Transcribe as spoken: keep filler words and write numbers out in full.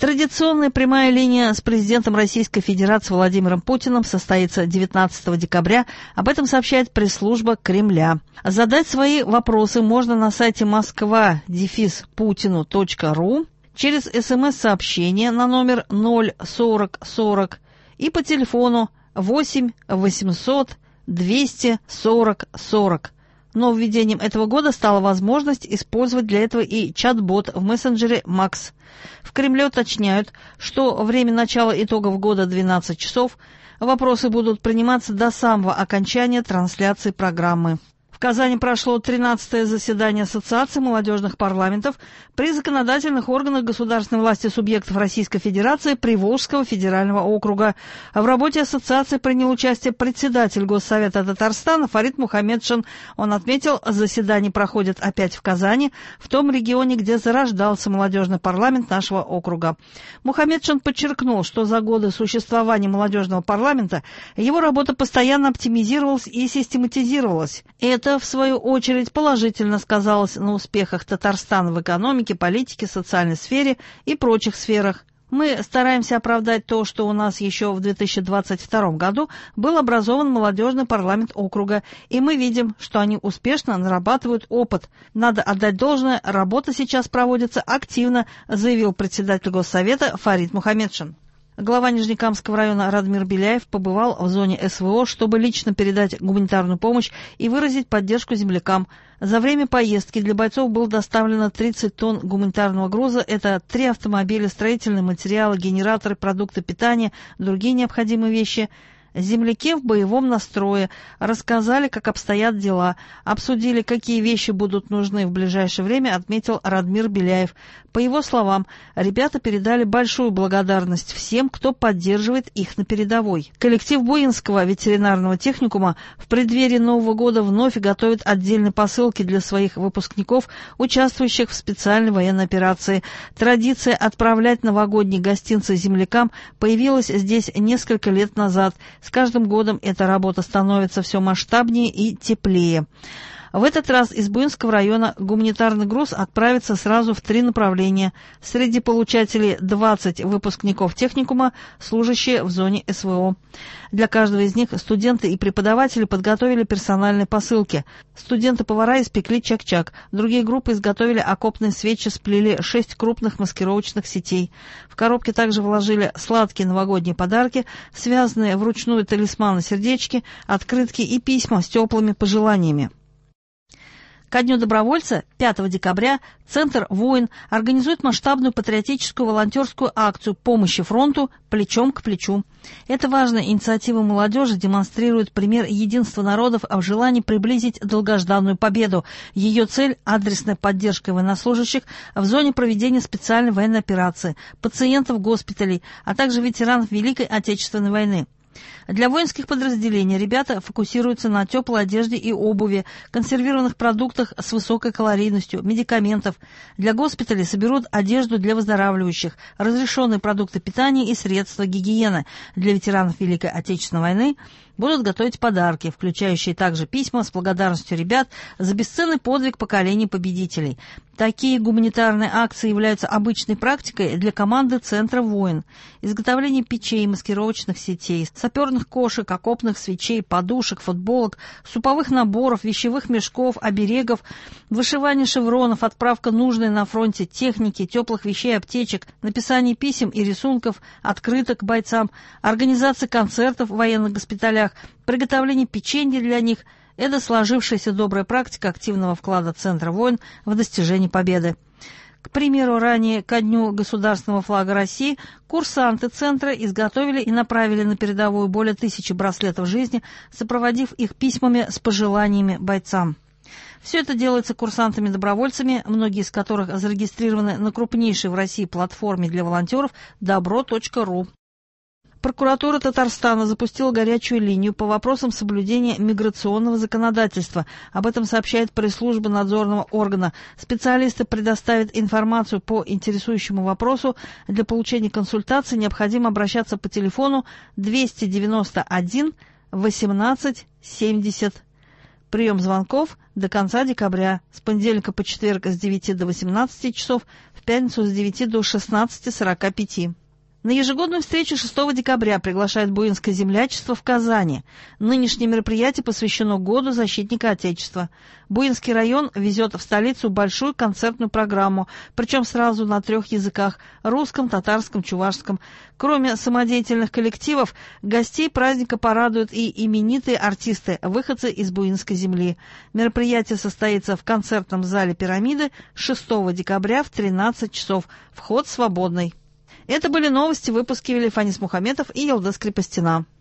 Традиционная прямая линия с президентом Российской Федерации Владимиром Путиным состоится девятнадцатого декабря. Об этом сообщает пресс-служба Кремля. Задать свои вопросы можно на сайте москва дефис путину точка ру через смс-сообщение на номер ноль сорок сорок и по телефону восемь восемьсот двести сорок сорок. Нововведением этого года стала возможность использовать для этого и чат-бот в мессенджере Макс. В Кремле уточняют, что время начала итогов года двенадцать часов. Вопросы будут приниматься до самого окончания трансляции программы. В Казани прошло тринадцатое заседание Ассоциации молодежных парламентов при законодательных органах государственной власти субъектов Российской Федерации Приволжского федерального округа. В работе ассоциации принял участие председатель Госсовета Татарстана Фарид Мухаммедшин. Он отметил, заседания проходят опять в Казани, в том регионе, где зарождался молодежный парламент нашего округа. Мухаммедшин подчеркнул, что за годы существования молодежного парламента его работа постоянно оптимизировалась и систематизировалась. Это, в свою очередь, положительно сказалось на успехах Татарстана в экономике, политике, социальной сфере и прочих сферах. Мы стараемся оправдать то, что у нас еще в две тысячи двадцать втором году был образован молодежный парламент округа, и мы видим, что они успешно нарабатывают опыт. Надо отдать должное, работа сейчас проводится активно, заявил председатель Госсовета Фарид Мухаммедшин. Глава Нижнекамского района Радмир Беляев побывал в зоне эс вэ о, чтобы лично передать гуманитарную помощь и выразить поддержку землякам. За время поездки для бойцов было доставлено тридцать тонн гуманитарного груза. Это три автомобиля, строительные материалы, генераторы, продукты питания, другие необходимые вещи. Земляки в боевом настрое рассказали, как обстоят дела, обсудили, какие вещи будут нужны в ближайшее время, отметил Радмир Беляев. По его словам, ребята передали большую благодарность всем, кто поддерживает их на передовой. Коллектив Буинского ветеринарного техникума в преддверии Нового года вновь готовит отдельные посылки для своих выпускников, участвующих в специальной военной операции. Традиция отправлять новогодние гостинцы землякам появилась здесь несколько лет назад. С каждым годом эта работа становится все масштабнее и теплее. В этот раз из Буинского района гуманитарный груз отправится сразу в три направления. Среди получателей двадцать выпускников техникума, служащие в зоне эс вэ о. Для каждого из них студенты и преподаватели подготовили персональные посылки. Студенты-повара испекли чак-чак. Другие группы изготовили окопные свечи, сплели шесть крупных маскировочных сетей. В коробке также вложили сладкие новогодние подарки, связанные вручную талисманы-сердечки, открытки и письма с теплыми пожеланиями. Ко Дню добровольца, пятого декабря, Центр «Воин» организует масштабную патриотическую волонтерскую акцию помощи фронту плечом к плечу. Эта важная инициатива молодежи демонстрирует пример единства народов в желании приблизить долгожданную победу. Ее цель – адресная поддержка военнослужащих в зоне проведения специальной военной операции, пациентов госпиталей, а также ветеранов Великой Отечественной войны. Для воинских подразделений ребята фокусируются на теплой одежде и обуви, консервированных продуктах с высокой калорийностью, медикаментов. Для госпиталей соберут одежду для выздоравливающих, разрешенные продукты питания и средства гигиены. Для ветеранов Великой Отечественной войны будут готовить подарки, включающие также письма с благодарностью ребят за бесценный подвиг поколений победителей. Такие гуманитарные акции являются обычной практикой для команды Центра «Воин». Изготовление печей, маскировочных сетей, саперных кошек, окопных свечей, подушек, футболок, суповых наборов, вещевых мешков, оберегов, вышивание шевронов, отправка нужной на фронте техники, теплых вещей, аптечек, написание писем и рисунков, открыток бойцам, организация концертов в военных госпиталях, приготовление печенья для них – это сложившаяся добрая практика активного вклада Центра «Воин» в достижение победы. К примеру, ранее ко Дню государственного флага России курсанты Центра изготовили и направили на передовую более тысячи браслетов жизни, сопроводив их письмами с пожеланиями бойцам. Все это делается курсантами-добровольцами, многие из которых зарегистрированы на крупнейшей в России платформе для волонтеров добро точка ру. Прокуратура Татарстана запустила горячую линию по вопросам соблюдения миграционного законодательства. Об этом сообщает пресс-служба надзорного органа. Специалисты предоставят информацию по интересующему вопросу. Для получения консультации необходимо обращаться по телефону двести девяносто один восемнадцать семьдесят. Прием звонков до конца декабря. С понедельника по четверг с девяти до восемнадцати часов, в пятницу с девяти до шестнадцати сорока пяти. На ежегодную встречу шестого декабря приглашает Буинское землячество в Казани. Нынешнее мероприятие посвящено Году защитника Отечества. Буинский район везет в столицу большую концертную программу, причем сразу на трех языках – русском, татарском, чувашском. Кроме самодеятельных коллективов, гостей праздника порадуют и именитые артисты, выходцы из Буинской земли. Мероприятие состоится в концертном зале «Пирамиды» шестого декабря в тринадцать часов. Вход свободный. Это были новости в выпуске Вели Фанис Мухаметов и Елдыс Крепостина.